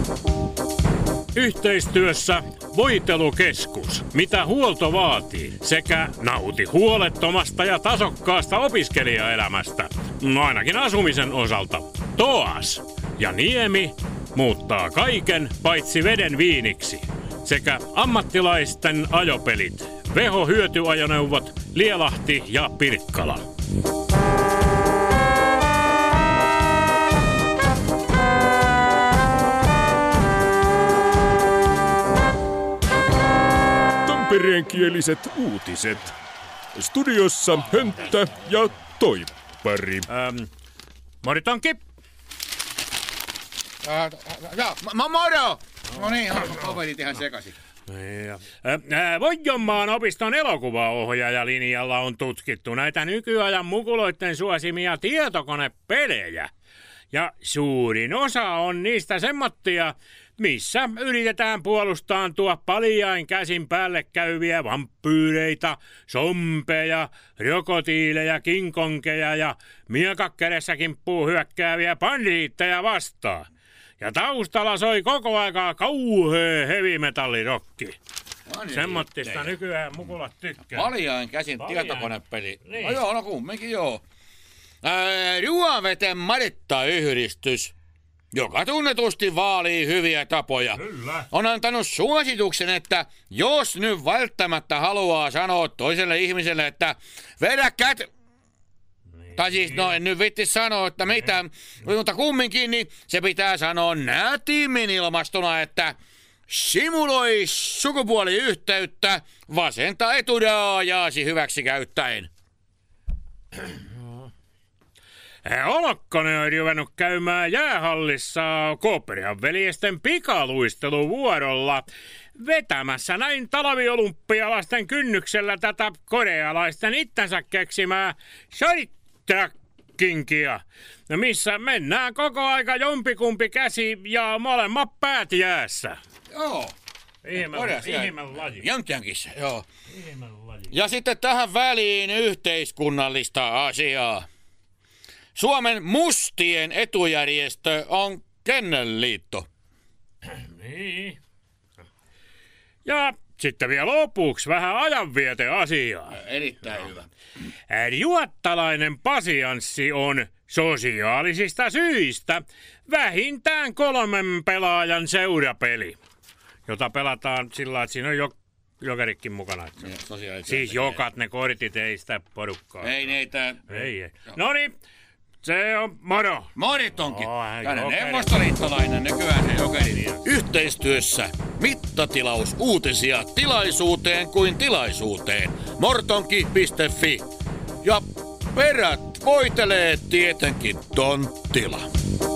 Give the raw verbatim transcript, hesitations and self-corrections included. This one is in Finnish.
Yhteistyössä Voitelukeskus, mitä huolto vaatii, sekä nauti huolettomasta ja tasokkaasta opiskelijaelämästä, no ainakin asumisen osalta. Toas ja Niemi muuttaa kaiken paitsi veden viiniksi, sekä ammattilaisten ajopelit, Veho hyötyajoneuvot, Lielahti ja Pirkkala. Tampereenkieliset uutiset. Studiossa Hönttä ja Toippari. Ähm, Moritonki. Äh, joo, m- moro! No niin, opetit ihan sekaisin. Voijonmaan opiston elokuvaohjaajalinjalla on tutkittu näitä nykyajan mukuloitten suosimia tietokonepelejä. Ja suurin osa on niistä semmoittia, missä yritetään puolustaantua paljain käsin päälle käyviä vampyyreitä, sompeja, krokotiileja, kinkonkeja ja miekakkeressäkin kimppuun hyökkääviä bandiitteja vastaan. Ja taustalla soi koko aikaa kauhea heavy-metallirokki. Semmottista nykyään mukulat tykkää. Paljain käsin tietokonepeli. Niin. No joo, no kumminkin joo. Ää, Ruoanveten Maritta-yhdistys, joka tunnetusti vaalii hyviä tapoja, Kyllä. on antanut suosituksen, että jos nyt välttämättä haluaa sanoa toiselle ihmiselle, että vedä kät... Niin. Tai siis, no en nyt vitti sanoa, että mitä, niin. Mutta kumminkin, niin se pitää sanoa nätimmin ilmastuna, että simuloi sukupuoliyhteyttä vasenta eturaajaasi hyväksi käyttäen. Olokkonen on ruvennut käymään jäähallissa Koopperian veljesten pikaluisteluvuorolla vetämässä näin talviolympialaisten kynnyksellä tätä korealaisten itsensä keksimää short-trackingia, missä mennään koko aika jompikumpi käsi ja molemmat päät jäässä. Joo. Ihmeen laji. Jänkiänkis, joo. Ihmeen laji. Ja sitten tähän väliin yhteiskunnallista asiaa. Suomen mustien etujärjestö on Kennelliitto. Niin. Ja sitten vielä lopuksi vähän ajanvieteasiaa. Erittäin hyvä. Juottalainen pasianssi on sosiaalisista syistä vähintään kolmen pelaajan seurapeli, jota pelataan sillä lailla, että siinä on jo jokerikin mukana. Ja, siis jokat, ne kortit, ei sitä porukkaa. Ei neitä. Ei, ei. Noniin, se on moro. Moritonkin. Oh, Tänne neuvostoliittolainen nykyään se jokeri. Yhteistyössä mittatilaus uutisia tilaisuuteen kuin tilaisuuteen. Mortonki piste fi. Ja perät voitelee tietenkin Tonttila.